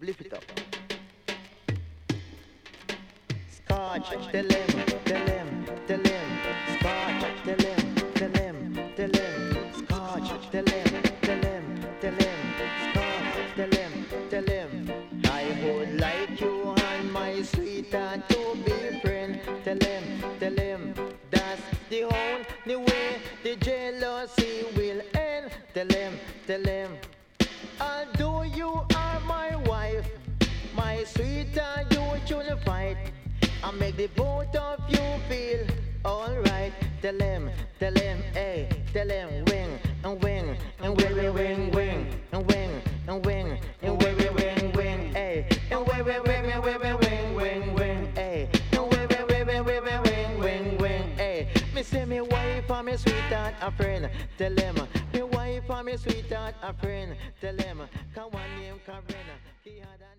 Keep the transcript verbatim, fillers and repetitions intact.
lift it up. Scotch, tell him, tell him, tell him. Scotch, tell him, tell him, tell him. Scotch, tell him, tell him, tell him. Scotch, tell him, tell him. I would like you and my sweetheart to be friends. Tell him, tell him. That's the only way the jealousy will end. Tell him, tell him. Although you are my wife, my sweetheart, you should fight. I make the both of you feel alright. Tell him, tell him, hey, tell him, wing and wing and wing, wing, wing, wing and wing and wing and wing, wing, wing, wing, hey, and wing, wing, wing, wing, wing, wing, wing, wing, hey, and wing, wing, wing, wing, wing, wing, wing, wing, hey. Me say me wife and me sweetheart a friend. Tell him, me wife and me sweetheart a friend. Tell him, come on name Karen. He had a